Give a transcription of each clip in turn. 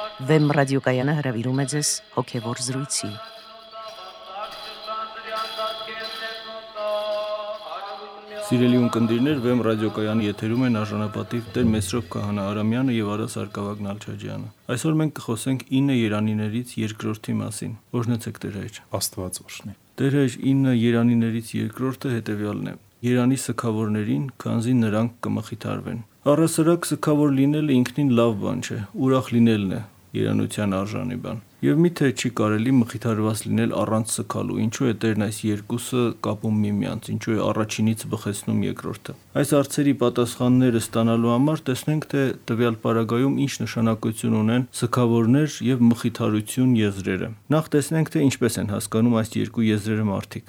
Վեմ ռադիոկայանը հրավիրում է ձեզ հոգևոր զրույցի։ Սիրելի ունկնդիրներ, Վեմ ռադիոկայանի եթերում են արժանապատիվ Տեր Մեսրոպ Քահանա Արամյանը եւ Արա Սարգսակ Նալչաջյանը։ Այսօր մենք կխոսենք 9 երանիներից երկրորդի մասին։ Օրհնեցեք Տեր հայր։ Աստված օրհնի։ Տեր հայր, 9 երանիներից երկրորդը հետեւյալն է. Երանի սքավորներին, քանզի նրանք կմխիթարվեն։ Առասարակ սքավոր լինելը ինքնին լավ բան չէ, ուրախ լինելն է երանության արժանի բան։ Եվ միթե չի կարելի մխիթարված լինել առանց սքալու, ինչու է Տերն այս երկուսը կապում միմյանց, ինչու է առաջինից բխեցնում երկրորդը։ Այս հարցերի պատասխանները ստանալու համար տեսնենք, թե տվյալ պարագայում ինչ նշանակություն ունեն սքավորներ եւ մխիթարություն եզրերը։ Նախ տեսնենք, թե ինչպես են հասկանում այս երկու եզրերը մարդիկ։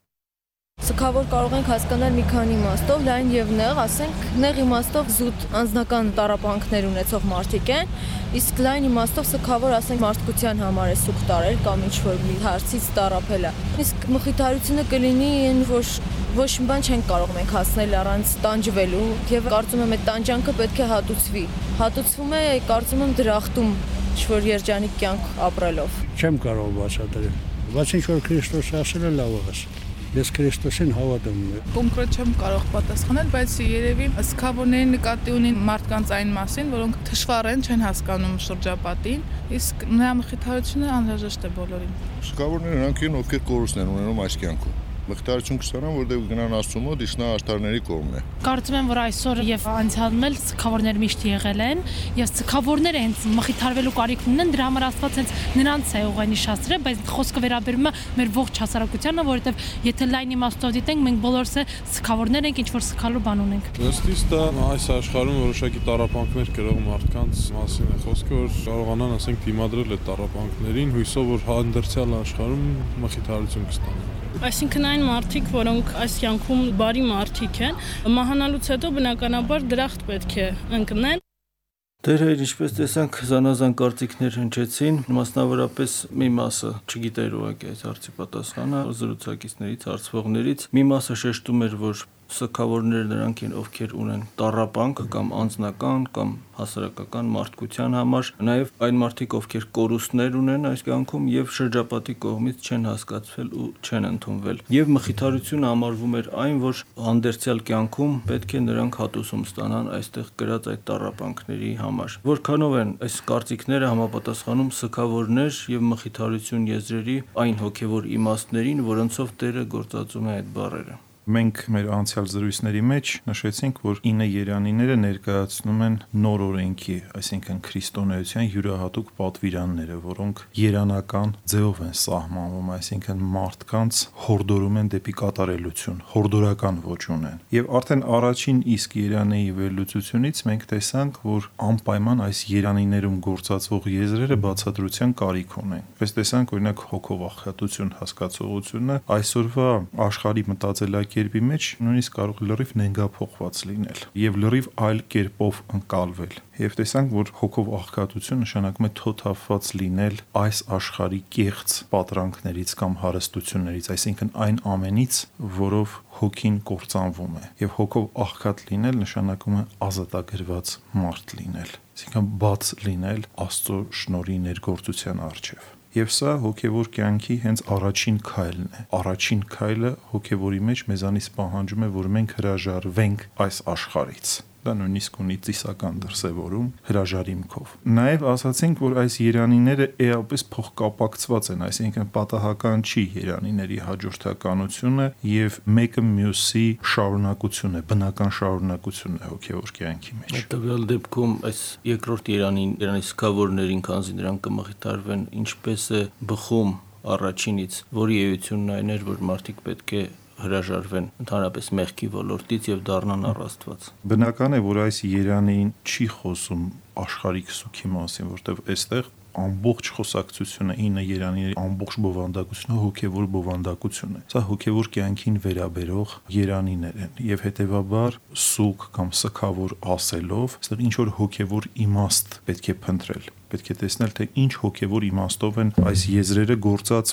Սքավոր կարող ենք հասկանալ մի քանի իմաստով, լայն եւ նեղ, ասենք, նեղ իմաստով զուտ անձնական տառապանքներ ունեցող մարդիկ են, իսկ լայն իմաստով սքավոր, ասենք, մարդկության համար է սուգ տարել կամ ինչ-որ մի հարցից տառապել է։ Իսկ մխիթարությունը կլինի այն, որ ոչ մի բան չենք կարող մենք հասնել առանց տանջվելու, եւ կարծում եմ այդ տանջանքը պետք է հատուցվի։ Հատուցվում է, կարծում եմ, դրախտում, ինչ-որ երջանիկ կյանք ապրելով։ Չեմ կարող բացատրել, բայց ինչ որ Քրիստոսը ասել է լավ է ասել։ Ես Քրիստոսին հավատում եմ։ Կոնկրետ չեմ կարող պատասխանել, բայց երևի սքավորների նկատի ունին մարդկանց այն մասին, որոնք թշվառ են, չեն հասկանում շրջապատին, իսկ նրա մխիթարությունը անհրաժեշտ է բոլորին։ Սքավորները նրանք են, ովքեր կորուստն են ունենում այս կյանքում։ Մխիթարություն կստանան, որտեղ գնան Աստծու մոտ, իսկ նա աշխարհների կողմն է։ Կարծում եմ, որ այսօր եւ անցյալում էլ սքավորներ միշտ եղել են, եւ սքավորները հենց մխիթարվելու կարիք ունեն, դրա համար Աստված հենց նրանց է ուղենիշացրել, բայց խոսքը վերաբերում է մեր ողջ հասարակությանը, որովհետեւ եթե լայն իմաստով դիտենք, մենք բոլորս սքավորներ ենք, ինչ որ սքալու բան ունենք։ Ըստ իս դա այս աշխարհում որոշակի տառապանքներ կրող մարդկանց մասին է խոսքը, որ կարողանան, ասենք, դիմադրել այդ տառապանքներին, հույսով, որ հանդերձյալ աշխարհում մխիթարություն կստանան։ Այսինքն այն մարդիկ, որոնք այս կյանքում բարի մարդիկ են, մահանալուց հետո բնականաբար դրախտ պետք է ընկնեն։ Տեր հայր, ինչպես տեսանք, զանազան կարծիքներ հնչեցին, մասնավորապես մի մասը չգիտեր ուղղակի այս հարցի պատասխանը, զրուցակիցներից, հարցվողներից, մի մասը շեշտում էր, որ սքավորները նրանք են, ովքեր ունեն տառապանք կամ անձնական կամ հասարակական մարդկության համար, նաև այն մարդիկ, ովքեր կորուստներ ունեն այս կյանքում եւ շրջապատի կողմից չեն հասկացվել ու չեն ընդունվել։ Եվ մխիթարությունը համարվում էր այն, որ հանդերձյալ կյանքում պետք է նրանք հատուցում ստանան այստեղ գրած այդ տառապանքների համար։ Որքանով են այս կարծիքները համապատասխանում սքավորներ եւ մխիթարություն եզրերի այն հոգեվոր իմաստներին, որոնցով Տերը գործածում է այդ բառերը։ Մենք մեր անցյալ զրույցների մեջ նշեցինք, որ 9 երանիները ներկայացնում են նոր օրենքի, այսինքն քրիստոնեության յուրահատուկ պատվիրանները, որոնք երանական ձևով են սահմանվում, այսինքն մարդկանց հորդորում են դեպի կատարելություն, հորդորական ոճ ունեն։ Եվ արդեն առաջին իսկ երանեի վերլուծությունից մենք տեսանք, որ անպայման այս երանիներում գործածվող եզրերը բացատրության կարիք ունեն։ Պես տեսանք, օրինակ, հոգով աղքատություն հասկացողությունը այսօրվա աշխարհի մտածելակերպի մեջ նույնիսկ կարող լրիվ նենգափոխված լինել եւ լրիվ այլ կերպով ընկալվել։ Եվ տեսանք, որ հոգով աղքատություն նշանակում է թոթափված լինել այս աշխարհի կեղծ պատրանքներից կամ հարստություններից, այսինքն այն ամենից, որով հոգին կործանվում է։ Եվ հոգով աղքատ լինել նշանակում է ազատագրված մարդ լինել, այսինքն բաց լինել Աստծո շնորհի ներգործության առջև։ Եվ սա հոգևոր կյանքի հենց առաջին քայլն է։ Առաջին քայլը հոգևորի մեջ մեզանից պահանջում է, որ մենք հրաժարվենք այս աշխարհից։ Դա նույնիսկ ունի ծիսական դրսևորում հրաժարիմքով։ Նաև ասացինք, որ այս երանիները էապես փոխկապակցված են, այսինքն պատահական չի երանիների հաջորդականությունը եւ մեկը մյուսի շարունակություն է, բնական շարունակություն է հոգևոր կյանքի մեջ։ Տվյալ դեպքում այս երկրորդ երանի սքավորներին, քանզի նրանք կմխիթարվեն, ինչպես է բխում առաջինից, որի էությունն այն էր, որ մարդիկ պետք է հրաժարվեն ընդհանրապես մեղքի ոլորտից եւ դառնան առ Աստված։ Բնական է, որ այս երանին չի խոսում աշխարհիկ սուքի մասին, որտեղ այստեղ ամբողջ խոսակցությունը 9 երանիների ամբողջ բովանդակությունը հոգևոր բովանդակություն է։ Սա հոգևոր կյանքին վերաբերող երանիներ են եւ հետեւաբար սուք կամ սքավոր ասելով, այստեղ ինչ որ հոգևոր իմաստ պետք է փնտրել։ Պետք է տեսնել, թե ինչ հոգևոր իմաստով են այս եզրերը գործածվում։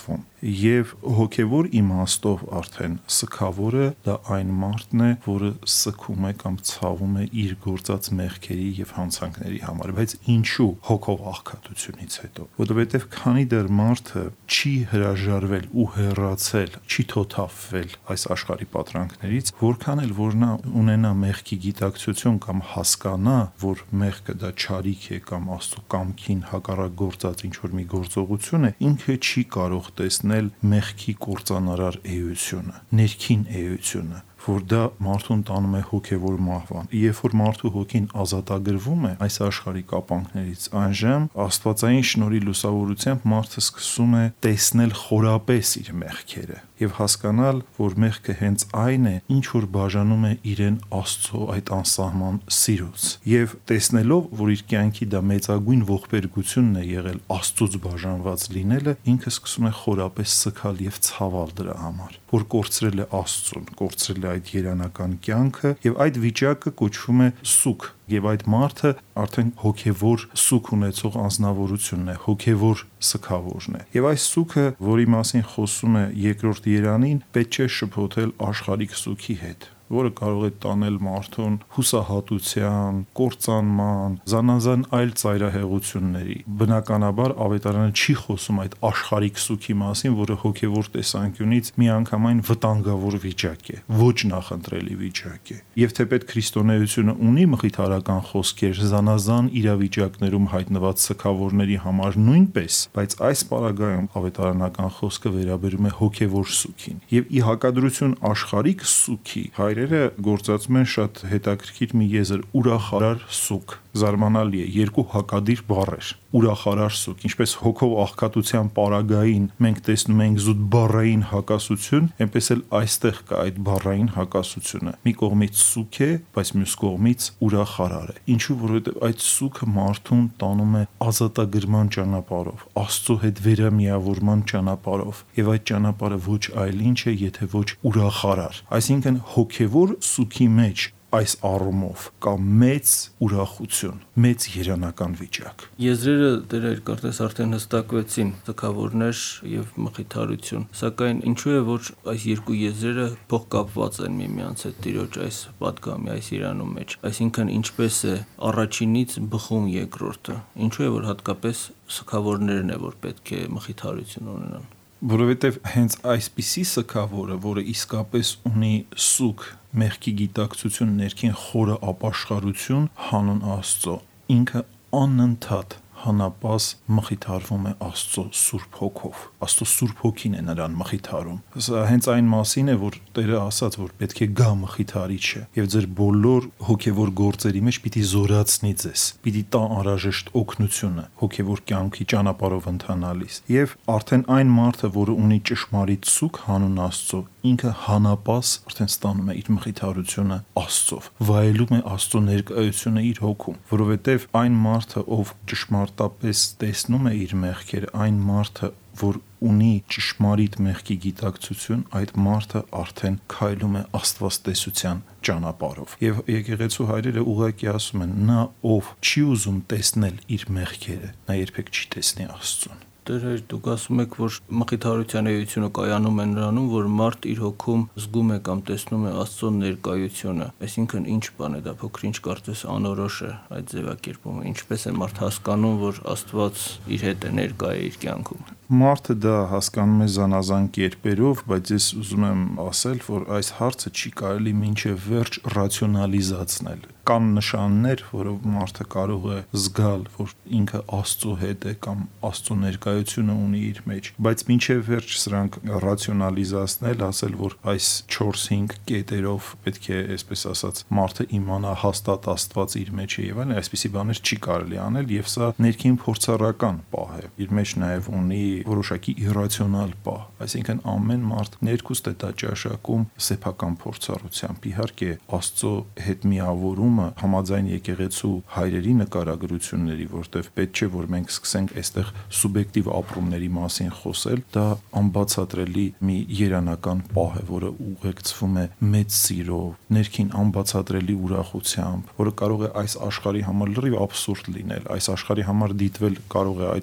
եւ հոգեվոր իմաստով արդեն սքավորը դա այն մարդն է, որը սքում է կամ ցավում է իր գործած մեղքերի եւ հանցանքների համար, բայց ինչու հոգով աղքատությունից հետո, որովհետեւ քանի դեռ մարդը չի հրաժարվել ու հեռացել, չի թոթափվել այս աշխարհի պատրանքներից, որքան էլ որ նա ունենա մեղքի գիտակցություն կամ հասկանա, որ մեղքը դա չարիք է կամ Աստծո կամքին հակառակ գործած ինչ որ մի գործողություն է, ինքը չի կարող տեսնել մեղքի կործանարար էությունը, ներքին էությունը, որ դա մարդուն տանում է հոգևոր մահվան։ Երբ որ մարդու հոգին ազատագրվում է այս աշխարհի կապանքներից, այժմ աստվածային շնորհի լուսավորությամբ մարդը սկսում է տեսնել խորապես իր մեղքերը եւ հասկանալ, որ մեղքը հենց այն է, ինչ որ բաժանում է իրեն Աստծո այդ անսահման սիրուց։ Եվ տեսնելով, որ իր կյանքի դա մեծագույն ողբերգությունն է եղել Աստծուց բաժանված լինելը, ինքը սկսում է խորապես սգալ եւ ցավել դրա համար, որ կորցրել է Աստծուն, կորցրել է այդ երանական կյանքը եւ այդ վիճակը կոչվում է սուգ եւ այդ մարդը արդեն հոգեվոր սուգ ունեցող անձնավորությունն է, հոգեվոր սգավորն է։ Եվ այս սուգը, որի մասին խոսում է երկրորդ երանին, պետք չէ շփոթել աշխարհիկ սուգի հետ, որը կարող է տանել մարդուն հուսահատության, կործանման, զանազան այլ ծայրահեղությունների։ Բնականաբար ավետարանը չի խոսում այդ աշխարհիկ սուգի մասին, որը հոգևոր տեսանկյունից միանգամայն վտանգավոր վիճակ է, ոչ նախընտրելի վիճակ է։ Եվ թեպետ քրիստոնեությունը ունի մխիթարական խոսքեր զանազան իրավիճակներում հայտնված սգավորների համար նույնպես, բայց այս պարագայում ավետարանական խոսքը վերաբերում է հոգևոր սուգին։ Եվ ի հակադրություն աշխարհիկ սուգի հայրերը գործածում են շատ հետաքրքիր մի եզր ուրախարար սուգ։ Զարմանալի է, երկու հակադիր բառեր, ուրախարար սուգ, ինչպես հոգով աղքատության պարագային մենք տեսնում ենք զուտ բառային հակասություն, այնպես էլ այստեղ կա այդ բառային հակասությունը։ Մի կողմից սուգ է, բայց մյուս կողմից ուրախարար է։ Ինչու, որովհետև այդ սուգը մարդուն տանում է ազատագրման ճանապարհով, Աստծո հետ վերամիավորման ճանապարհով, եւ այդ ճանապարհը ոչ այլ ինչ է, եթե ոչ ուրախարար։ Այսինքն հոգևոր սուգի մեջ այս առումով կա մեծ ուրախություն, մեծ երանական վիճակ։ Եզրերը դեր կարծես արդեն հստակվեցին, սգավորներ եւ մխիթարություն, սակայն ինչու է որ այս երկու եզրերը փոխկապված են միմյանց հետ Տիրոջ այս պատգամի, այս երանում մեջ, այսինքն ինչպես է առաջինից բխում երկրորդը, ինչու է որ հատկապես սգավորներն է որ պետք է մխիթարություն ունենան։ Որովհետև հենց այսպիսի սգավորը, որը իսկապես ունի սուգ, մեղքի գիտակցություն, ներքին խորը ապաշխարություն հանուն Աստծո, ինքը անընդհատ հանապաս մխիթարվում է Աստծո Սուրբ Հոգով։ Աստծո Սուրբ Հոգին է նրան մխիթարում։ Սա հենց այն մասին է, որ Տերը ասաց, որ պետք է գա մխիթարիչը, եւ ձեր բոլոր հոգեվոր գործերի մեջ պիտի զորացնի ձեզ, պիտի տա անհրաժեշտ օգնությունը հոգեվոր կյանքի ճանապարհով ընթանալիս։ Եվ արդեն այն մարդը, որը ունի ճշմարիտ սուգ հանուն Աստծո, ինքը հանապաս արդեն ստանում է իր մխիթարությունը Աստծով, վայելում է Աստծո ներկայությունը իր հոգում, որովհետև այն մարդը, ով ճշմարտապես տեսնում է իր մեղքերը, այն մարդը, որ ունի ճշմարիտ մեղքի գիտակցություն, այդ մարդը արդեն քայլում է աստվածտեսության ճանապարհով։ Եվ եկեղեցու հայրերը ուղղակի ասում են, նա ով չի ուզում տեսնել իր մեղքերը, նա երբեք չի տեսնի Աստծուն։ Դեր դուք ասում եք, որ մխիթարության էությունը կայանում է նրանում, որ մարդ իր հոգում զգում է կամ տեսնում է Աստծո ներկայությունը, այսինքն ինչ բան է դա, փոքր-ինչ կարծես անորոշ է այդ ձևակերպումը, ինչպես է մարդ հասկանում, որ Աստված իր հետ է ներկայ իր կյանքում։ Մարդը դա հասկանում է զանազան կերպերով, բայց ես ուզում եմ ասել, որ այս հարցը չի կարելի մինչև վերջ ռացիոնալիզացնել։ Կան նշաններ, որով մարդը կարող է զգալ, որ ինքը Աստծո հետ է կամ Աստծո ներկայությունը ունի իր մեջ, բայց մինչև վերջ սրանք ռացիոնալիզացնել, ասել, որ այս 4-5 կետերով պետք է, այսպես ասած, մարդը իմանա հաստատ Աստված իր մեջ է եւ այլն, այսպիսի բաներ չի կարելի անել եւ սա ներքին փորձառական պահ է։ Իր մեջ նաեւ ունի որոշակի իրացիոնալ պահ, այսինքն ամեն մարդ ներքուստ է դա ճաշակում սեփական փորձառությամբ։ Իհարկե Աստծո հետ միավորումը համաձայն եկեղեցու հայրերի նկարագրությունների, որտեղ պետք չէ որ մենք սկսենք այստեղ սուբյեկտիվ ապրումների մասին խոսել, դա անբացատրելի մի երանական պահ է, որը ուղեկցվում է մեծ սիրով, ներքին անբացատրելի ուրախությամբ, որը կարող է այս աշխարհի համար լրիվ աբսուրդ լինել, այս աշխարհի համար դիտվել կարող է այդ ուրախությունը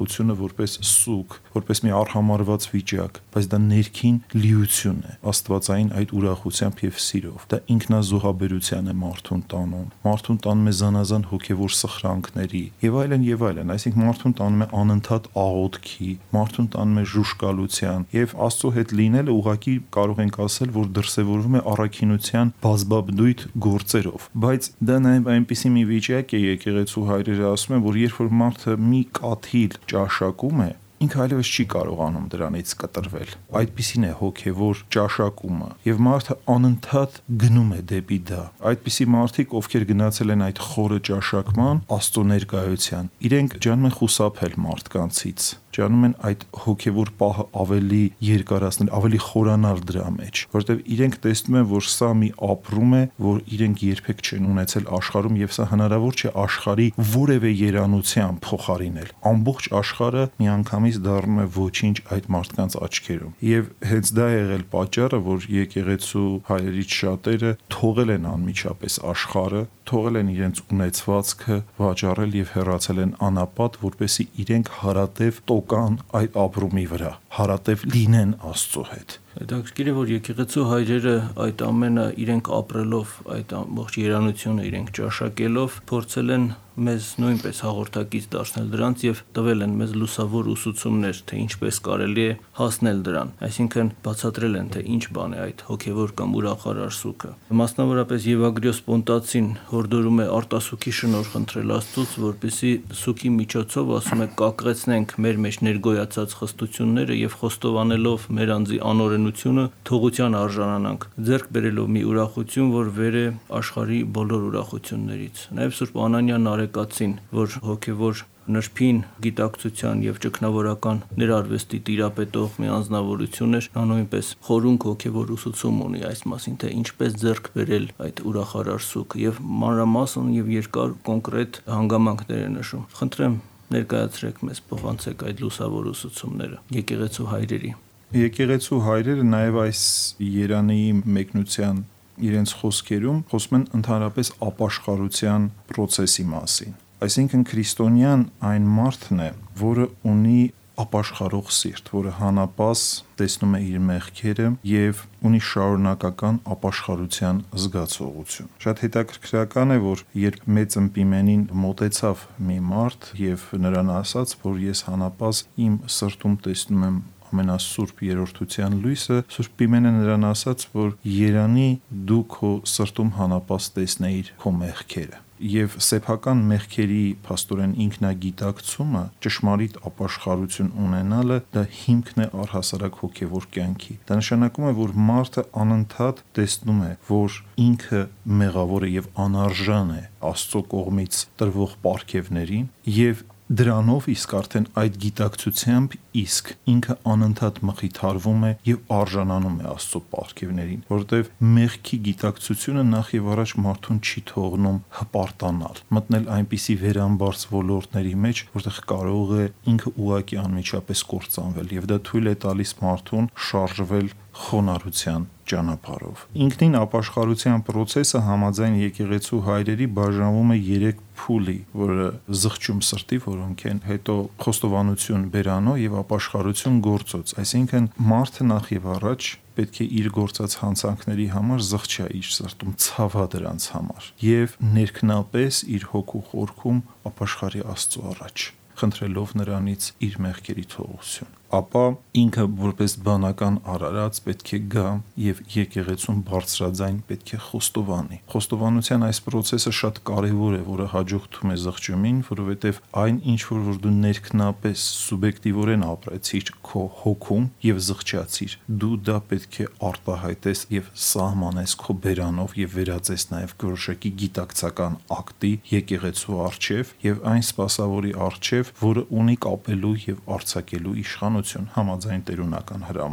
ուրախությունը որպես սուգ, որպես մի արհամարված վիճակ, բայց դա ներքին լիություն է, աստվածային այդ ուրախությամբ եւ սիրով։ Դա ինքնազոհաբերության է մարդուն տանում։ Մարդուն տանում է զանազան հոգեվոր սխրանքների եւ այլն, այսինքն մարդուն տանում է անընդհատ աղոթքի, մարդուն տանում է ժուշկալության եւ Աստծո հետ լինելը ուղղակի կարող ենք ասել, որ դրսևորվում է առաքինության բազմաբնույթ գործերով, բայց դա նաեւ այնպիսի մի վիճակ է, եկեղեցու հայրերը ասում են, որ երբ որ մարդը մի կաթիլ ճաշակում է, ինքը այլևս չի կարողանում դրանից կտրվել։ Այդպիսին է հոգևոր ճաշակումը եւ մարդը անընդհատ գնում է դեպի դա։ Այդպիսի մարդիկ, ովքեր գնացել են այդ խորը ճաշակման, Աստծո ներկայության, իրենք ջանում են խուսափել մարդկանցից, ջանում են այդ հոգևոր պահը ավելի երկարացնել, ավելի խորանալ դրա մեջ, որտեղ իրենք տեսնում են, որ սա մի ապրում է, որ իրենք երբեք չեն ունեցել աշխարհում եւ սա հնարավոր չէ աշխարհի որևէ երանությամբ փոխարինել։ Ամբողջ աշխարհը միանգամից դառնում է ոչինչ այդ մարդկանց աչքերում։ Եվ հենց դա է եղել պատճառը, որ եկեղեցու հայրերից շատերը թողել են անմիջապես աշխարհը, թողել են իրենց ունեցվածքը, վաճառել եւ հեռացել են անապատ, որպեսզի իրենք հարատև տոկան այդ ապրումի վրա, հարատև լինեն Աստծո հետ։ Հետաքրքիր է, որ եկեղեցու հայրերը այդ ամենը իրենք ապրելով, այդ ամբողջ երանությունը իրենք ճաշակելով, փորձել են մեզ նույնպես հաղորդակից դարձնել դրանց եւ տվել են մեզ լուսավոր ուսուցումներ, թե ինչպես կարելի է հասնել դրան։ Այսինքն բացատրել են, թե ինչ բան է այդ հոգեվոր կամ ուրախարար սուգը։ Մասնավորապես Եվագրիոս Պոնտացին հորդորում է արտասուքի շնորհ խնդրել Աստծուց, որպեսզի սուգի միջոցով, ասում է, կակղեցնենք մեր մեջ ներգոյացած խստությունները եւ խոստովանելով մեր անձի անօրենությունը թողության արժանանանք, ձեռք բերելով մի ուրախություն, որ վեր է աշխարհի բոլոր ուրախություններից։ Նաեւ Սուրբ Անանյան Արեկացին, որ հոգևոր նրբին գիտակցության եւ ճգնավորական ներարվեստի տիրապետող մի անձնավորություն էր, նա նույնպես խորունկ հոգևոր ուսուցում ունի այս մասին, թե ինչպես ձեռք բերել այդ ուրախարար սուգը եւ մանրամասն եւ երկար կոնկրետ հանգամանքներ է նշում։ Խնդրեմ ներկայացրեք մեզ, փոխանցեք այդ լուսավոր ուսուցումները եկեղեցու հայրերի։ Եկեղեցու հայրերը նաեւ այս Երանի մեկնության իրենց խոսքերում խոսում են ընդհանրապես ապաշխարության process-ի մասին։ Այսինքն քրիստոնյան այն մարդն է, որը ունի ապաշխարող սիրտ, որը հանապաս տեսնում է իր մեղքերը եւ ունի շարունակական ապաշխարության զգացողություն։ Շատ հետաքրքրական է, որ երբ մեծ ըմպիմենին մոտեցավ մի մարդ եւ նրան ասաց, որ ես հանապաս իմ սրտում տեսնում եմ ամենասուրբ երրորդության լույսը, Սուրբ Պիմենը նրան ասաց, որ երանի դու քո սրտում հանապաս տեսնեիր քո մեղքերը։ Եվ սեփական մեղքերի փաստորեն ինքնագիտակցումը, ճշմարիտ ապաշխարություն ունենալը, դա հիմքն է առհասարակ հոգևոր կյանքի։ Դա նշանակում է, որ մարդը անընդհատ տեսնում է, որ ինքը մեղավոր է եւ անարժան է Աստծո կողմից տրվող պարգևներին եւ դրանով իսկ արդեն այդ գիտակցությամբ իսկ ինքը անընդհատ մխիթարվում է եւ արժանանում է Աստծո պարգևներին, որովհետեւ մեղքի գիտակցությունը նախ եւ առաջ մարդուն չի թողնում հպարտանալ, մտնել այնպիսի վերամբարձ ոլորտների մեջ, որտեղ կարող է ինքը ուղակի անմիջապես կործանվել եւ դա թույլ է տալիս մարդուն շարժվել խոնարհության ճանապարհով։ Ինքնին ապաշխարության process-ը համաձայն եկեղեցու հայրերի բաժանվում է 3 փուլի, որը զղջում սրտի, որոնք են հետո խոստովանություն բերանով եւ ապաշխարություն գործոց։ Այսինքն մարդը նախ եւ առաջ պետք է իր գործած հանցանքների համար զղջա իր սրտում, ցավա դրանց համար եւ ներքնապես իր հոգու խորքում ապաշխարի Աստծո առաջ, խնդրելով նրանից իր մեղքերի թողություն։ Ապա ինքը որպես բանական արարած պետք է գա եւ եկեղեցուն բարձրաձայն պետք է խոստովանի։ Խոստովանության այս process-ը շատ կարեւոր է, որը հաջորդում է զղջումին, որովհետեւ այն ինչ որ դու ներքնապես սուբյեկտիվորեն ապրեցիր քո հոգում եւ զղջացիր, դու դա պետք է արտահայտես եւ սահմանես քո բերանով եւ վերածես նաեւ որոշակի գիտակցական ակտի եկեղեցու արչեւ եւ այն սպասավորի արչեւ, որը ունի կապելու եւ արձակելու իշխանություն համաձայն տերունական հրամանի։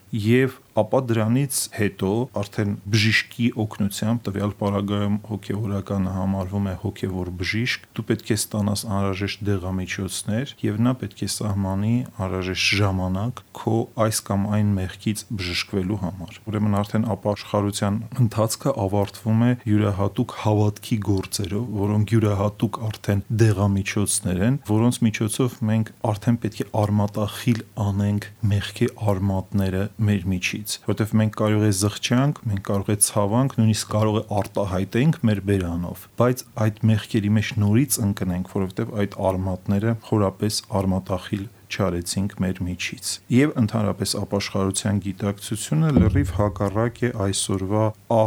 եւ ապա դրանից հետո արդեն բժիշկի օգնությամբ տվյալ պարագայում հոգեվորականը համարվում է հոգեվոր բժիշկ, դու պետք է ստանաս անհրաժեշտ դեղամիջոցներ եւ նա պետք է սահմանի անհրաժեշտ ժամանակ քո այս կամ այն մեղքից բժշկվելու համար։ Ուրեմն արդեն ապաշխարության ընթացքը ավարտվում է յուրահատուկ հավատքի գործերով, որոնք յուրահատուկ արդեն դեղամիջոցներ են, որոնց միջոցով մենք արդեն պետք է արմատախիլ անենք մեղքի արմատները մեր միջից, որովհետև մենք կարող է զղջանք, մենք կարող է ցավանք, նույնիսկ կարող է արտահայտենք մեր բերանով, բայց այդ մեղքերի մեջ նորից ընկնենք, որովհետև այդ արմատները խորապես արմատախիլ չարեցինք մեր միջից։ Եվ ընդհանրապես ապաշխարության գիտակցությունը լրիվ հակառակ է այսօրվա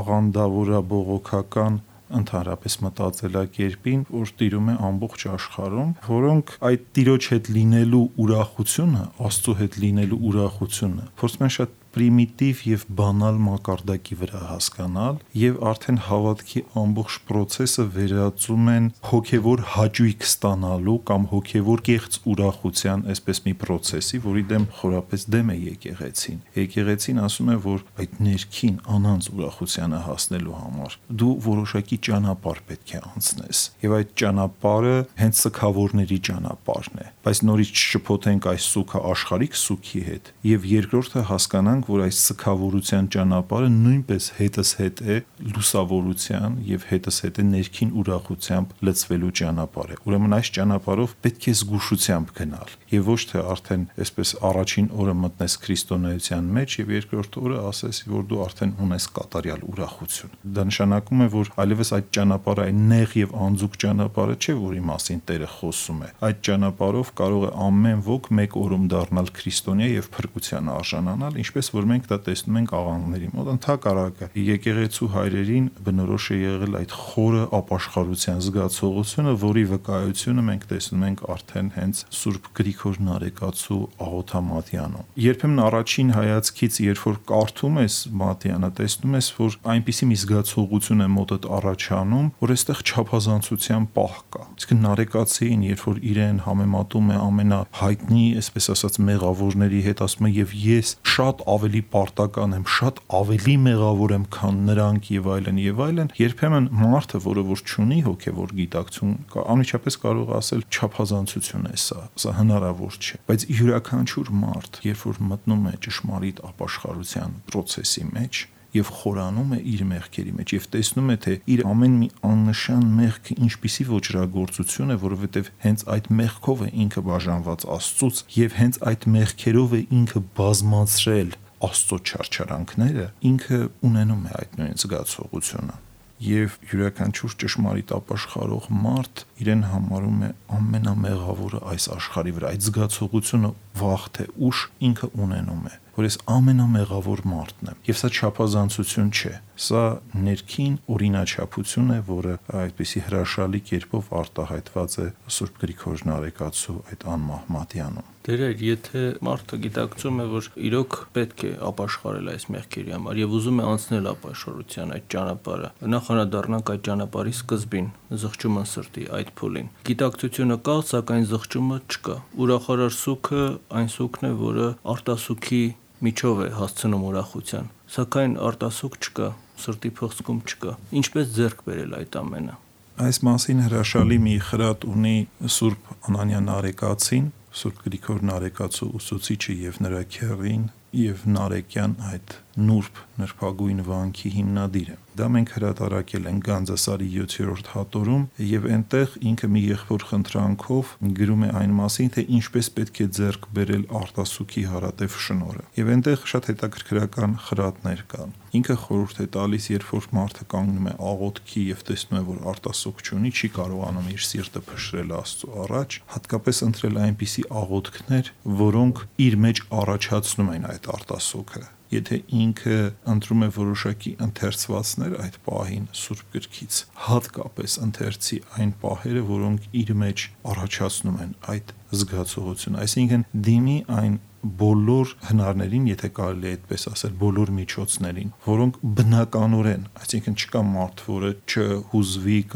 աղանդավորաբողոքական ընդհանրապես մտածելակերպին, որ տիրում է ամբողջ աշխարհում, որոնք այդ տիրոջ հետ լինելու ուրախությունը, Աստծո հետ լինելու ուրախությունը փորձում են շատ պրիմիտիվ եւ բանալ մակարդակի վրա հասկանալ եւ արդեն հավատքի ամբողջ process-ը վերածում են հոգեվոր հաճույք ստանալու կամ հոգեվոր կեղծ ուրախության այսպես մի process-ի, որի դեմ խորապես դեմ է եկեղեցին։ Եկեղեցին ասում է, որ այդ ներքին անանց ուրախությանը հասնելու համար դու որոշակի ճանապարհ պետք է անցնես եւ այդ ճանապարհը հենց սքավորների ճանապարհն է, բայց նորից չշփոթենք այս սուքը աշխարհիկ սուքի հետ եւ երկրորդը հասկանանք, որ այս սքավորության ճանապարհը նույնպես հետզհետ է լուսավորության եւ հետզհետ է ներքին ուրախությամբ լցվելու ճանապարհը։ Ուրեմն այս ճանապարհով պետք է զգուշությամբ գնալ եւ ոչ թե արդեն այսպես առաջին օրը մտնես քրիստոնեության մեջ եւ երկրորդ օրը ասես, որ դու արդեն ունես կատարյալ ուրախություն։ Դա նշանակում է, որ այլևս այդ ճանապարհը այն նեղ եւ անձուկ ճանապարհը չէ, որի մասին Տերը խոսում է։ Այդ ճանապարհով կարող է ամեն ոք մեկ օրում դառնալ քրիստոնյա եւ փրկության արժանանալ, ինչպես որ մենք դա տեսնում ենք աղանդների մոտ։ Ընդհակառակը եկեղեցու հայրերին բնորոշ է եղել այդ խորը ապաշխարության զգացողությունը, որի վկայությունը մենք տեսնում ենք արդեն հենց Սուրբ Գրիգոր Նարեկացու աղոթամատյանում։ Երբեմն առաջին հայացքից, երբ որ կարդում ես մատյանը, տեսնում ես, որ այնպիսի մի զգացողություն է մոտդ առաջանում, որ այստեղ չափազանցության պահ կա։ Իսկ Նարեկացին, երբ որ իրեն համեմատում է ամենահայտնի, այսպես ասած, մեղավորների հետ, ասում է, եւ ես շատ ավելի պարտական եմ, շատ ավելի մեղավոր եմ, քան նրանք եւ այլն, երբեմն մարդը, որը որ չունի հոգեվոր գիտակցություն, անմիջապես կարող ասել չափազանցություն է սա հնարավոր չէ, բայց յուրաքանչյուր մարդ, երբ որ մտնում է ճշմարիտ ապաշխարության process-ի մեջ եւ խորանում է իր մեղքերի մեջ եւ տեսնում է, թե իր ամեն մի աննշան մեղքը ինչպիսի ոչրագործություն է, որովհետեւ հենց այդ մեղքով է ինքը բաժանված Աստծուց եւ հենց այդ մեղքերով է ինքը բազմացրել Աստծո չարչարանքները, ինքը ունենում է այդ նույն զգացողությունը եւ յուրաքանչյուր ճշմարիտ ապաշխարող մարդ իրեն համարում է ամենամեղավորը այս աշխարհի վրա։ Այդ զգացողությունը վաղ թե ուշ ինքը ունենում է, որ ես ամենամեղավոր մարդն եմ։ Եվ սա չափազանցություն չէ, սա ներքին օրինաչափություն է, որը այդպիսի հրաշալի կերպով արտահայտված է Սուրբ Գրիգոր Նարեկացու այդ անմահ մատյանում։ Տերեր, եթե մարդը գիտակցում է, որ իրոք պետք է ապաշխարել այս մեղքերի համար եւ ուզում է անցնել ապաշխարության այդ ճանապարհը, նախ անդառնանք այդ ճանապարհի սկզբին, զղջումը սրտի այդ փուլին։ Գիտակցությունը կա, սակայն զղջումը չկա։ Ուրախարար սուքը այն սուքն է, որը արտասուքի միջով է հասցնում ուրախության, սակայն արտասուք չկա, սրտի փոխսկում չկա։ Ինչպես ձեռք բերել այդ ամենը։ Այս մասին հրաշալի մի խրատ ունի Սուրբ Անանյա Նարեկացին, Սուրբ Գրիգոր Նարեկացու ուսուցիչը եւ նրա քեռին եւ Նարեկյան այդ նուրբ նրբագույն վանքի հիմնադիրը։ Դա մենք հրատարակել ենք Գանձասարի 7-րդ հատորում եւ այնտեղ ինքը մի եղբոր խնդրանքով գրում է այն մասին, թե ինչպես պետք է ձեռք բերել արտասուքի հարատև շնորհը։ Եվ այնտեղ շատ հետաքրքրական խրատներ կան։ Ինքը խորհուրդ է տալիս, երբ որ մարդը կանգնում է աղոթքի եւ տեսնում է, որ արտասուք չունի, չի կարողանում իր սիրտը փշրել Աստծո առաջ, հատկապես ընտրել այնպիսի աղոթքներ, որոնք իր մեջ առաջացնում են այդ արտասուքը։ Եթե ինքը ընտրում է որոշակի ընթերցվածներ այդ պահին Սուրբ Գրքից, հատկապես ընթերցի այն պահերը, որոնք իր մեջ առաջացնում են այդ զգացողությունը, այսինքն դիմի այն բոլոր հնարներին, եթե կարելի է այդպես ասել, բոլոր միջոցներին, որոնք բնականորեն, այսինքն չկա մարդ, որը չհուզվի կամ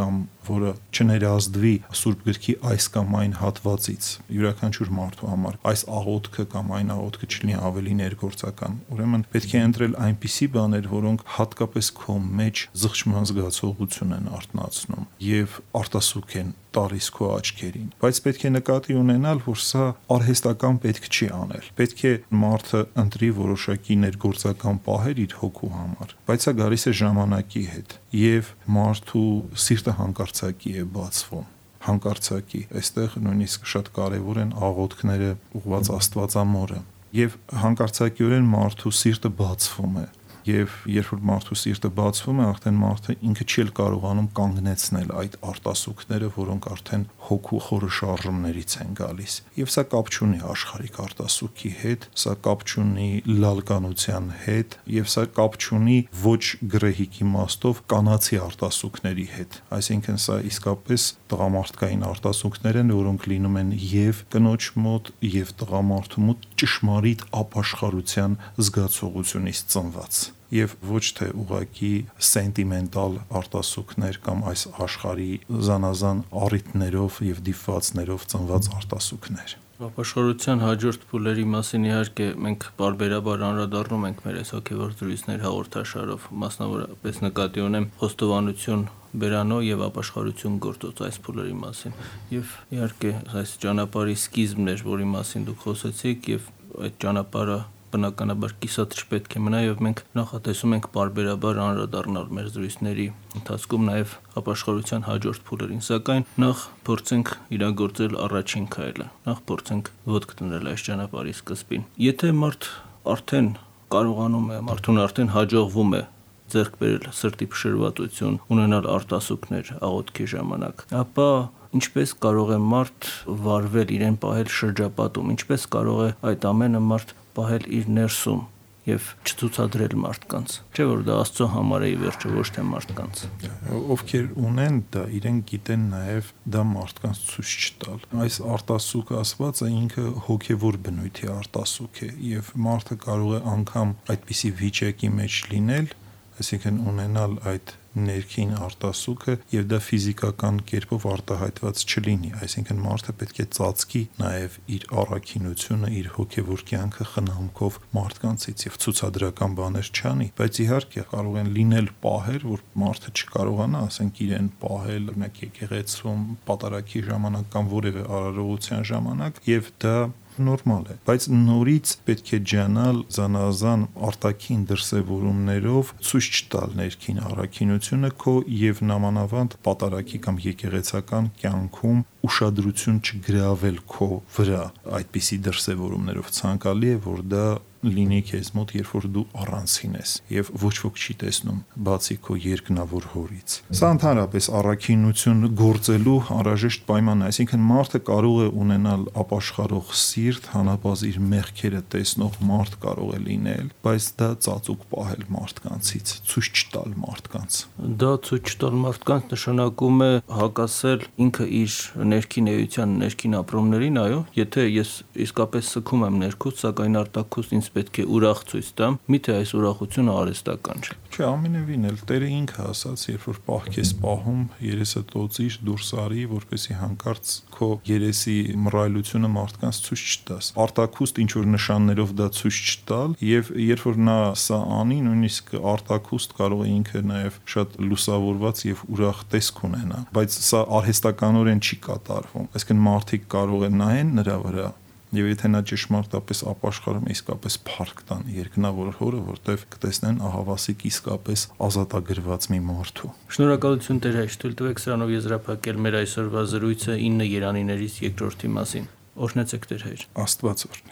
որը չներազդվի Սուրբ գրքի այս կամ այն հատվածից յուրաքանչյուր մարդու համար, այս աղոթքը կամ այն աղոթքը չլինի ավելի ներգործական։ Ուրեմն պետք է ընտրել այնպիսի բաներ, որոնք հատկապես քո մեջ զղջման զգացողություն են արթնացնում եւ արտասուք են տալիս քո աչքերին, բայց պետք է նկատի ունենալ, որ սա արհեստական պետք չի անել։ Պետք է մարդը ընտրի որոշակի ներգործական պահեր իր հոգու համար, բայց սա գալիս է ժամանակի հետ եւ մարդու սիրտը հանկարծակի է բացվում։ Հանկարծակի, այստեղ նույնիսկ շատ կարեւոր են աղոթքները ուղղված Աստվածամորը, եւ հանկարծակիորեն մարդու սիրտը բացվում է։ Եվ երբ որ մարդու սիրտը բացվում է, արդեն մարդը ինքը չի կարողանում կանգնեցնել այդ արտասուքները, որոնք արդեն հոգու խորը շարժումներից են գալիս։ Եվ սա կապ չունի աշխարհիկ արտասուքի հետ, սա կապ չունի լալկանության հետ, եւ սա կապ չունի ոչ գրեհիկ իմաստով կանացի արտասուքների հետ։ Այսինքն սա իսկապես տղամարդկային արտասուքներ են, որոնք լինում են եւ կնոջ մոտ, եւ տղամարդու մոտ ճշմարիտ ապաշխարության զգացողությունից ծնված եւ ոչ թե ուղակի սենտիմենտալ արտասուքներ կամ այս աշխարհի զանազան առիթներով եւ դիպվածներով ծնված արտասուքներ։ Ապաշխարության հաջորդ փուլերի մասին իհարկե մենք բարբերաբար անդրադառնում ենք մեր այս հոգեվոր զրույցներ հաղորդաշարով, մասնավորապես նկատի ունեմ խոստովանություն բերանո եւ ապաշխարություն գործոց այս փուլերի մասին։ Եվ իհարկե այս ճանապարհի սկիզբն էր, որի մասին դուք խոսեցիք, եւ այդ ճանապարհը բնականաբար կիսաթշ պետք է մնա եւ մենք նախատեսում ենք բարբերաբար անդրադառնալ մեր զրույցների ընթացքում նաեւ ապաշխարության հաջորդ փուլերին, սակայն նախ փորձենք իրագործել առաջին քայլը, նախ փորձենք ոտք դնել այս ճանապարհի սկզբին։ Եթե մարդ արդեն կարողանում է, մարդուն արդեն հաջողվում է ձեռք բերել սրտի փշրվածություն, ունենալ արտասուքներ աղոթքի ժամանակ, ապա ինչպես կարող է մարդ վարվել, իրեն պահել շրջապատում, ինչպես կարող է այդ ամենը մարդ պահել իր ներսում եւ չցուցադրել մարդկանց, չէ՞ որ դա Աստծո համար է ի վերջո, ոչ թե մարդկանց։ Ովքեր ունեն դա, իրենք գիտեն նաեւ դա մարդկանց ցույց չտալ։ Այս արտասուքը ասվածը ինքը հոգեվոր բնույթի արտասուք է եւ մարդը կարող է անգամ այդպիսի վիճակի մեջ լինել, այսինքն ունենալ այդ ներքին արտասուքը եւ դա ֆիզիկական կերպով արտահայտված չլինի, այսինքն մարդը պետք է ծածկի նաեւ իր առաքինությունը, իր հոգեվոր կյանքը խնամքով մարդկանցից եւ ցուցադրական բաներ չանի, բայց իհարկե կարող են լինել պահեր, որ մարդը չկարողանա, ասենք իրեն պահել, օրինակ եկեղեցում պատարագի ժամանակ կամ որևէ արարողության ժամանակ եւ դա նորմալ է, բայց նորից պետք է ջանալ զանազան արտաքին դրսևորումներով ցույց չտալ ներքին առաքինությունը քո եւ նամանավանդ պատարագի կամ եկեղեցական կյանքում ուշադրություն չգրավել քո վրա այդպիսի դրսևորումներով ցանկալի է որ դա լինի քեզ մոտ, երբ որ դու առանցին ես եւ ոչ ոք չի տեսնում բացի քո երկնավոր հորից։ Սա ընդհանրապես առաքինություն գործելու անհրաժեշտ պայման է, այսինքն մարդը կարող է ունենալ ապաշխարող սիրտ, հանապազ իր մեղքերը տեսնող մարդ կարող է լինել, բայց դա ծածուկ պահել մարդկանցից, ցույց չտալ մարդկանց։ Դա ցույց չտալ մարդկանց նշանակում է հակասել ինքը իր ներքին էության, ներքին ապրումներին, այո, եթե ես իսկապես սգում եմ ներքուց, սակայն արտաքուստ ինձ պետք է ուրախ ցույց տամ, միթե այս ուրախությունը արհեստական չէ։ Չէ, ամենևին էլ Տերը ինքը ասաց, երբ որ պահք ես պահում, երեսը տոծիր, դուրս արի, որպեսզի հանկարծ քո երեսի մռայլությունը մարդկանց ցույց չտաս։ Արտաքուստ ինչ որ նշաններով դա ցույց չտալ, եւ երբ որ նա սա անի, նույնիսկ արտաքուստ կարող է ինքը նաեւ շատ լուսավորված եւ ուրախ տեսք ունենա, բայց սա արհեստականորեն չի կատարվում։ Այսինքն մարդիկ կարող են նայեն նրա վրա եւ եթե նա ճշմարտապես ապաշխարում է իսկապես փառք տան երկնավոր հորը, որտեվ կտեսնեն ահավասիկ իսկապես ազատագրված մի մարդու։ Շնորհակալություն Տեր հայր, թույլ տվեք սրանով եզրափակել մեր այսօրվա զրույցը 9 երանիներից երկրորդի մասին։ Օրհնեցեք Տեր հայր։ Աստված օրհնի։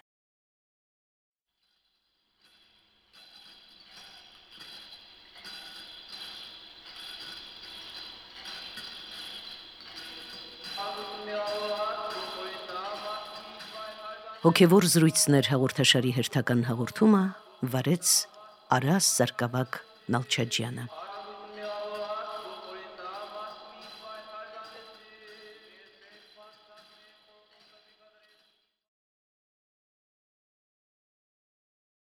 Հոգևոր զրույցներ հաղորդաշարի հերթական հաղորդումը վարեց Արաս Սարգսակ Նալչաջյանը։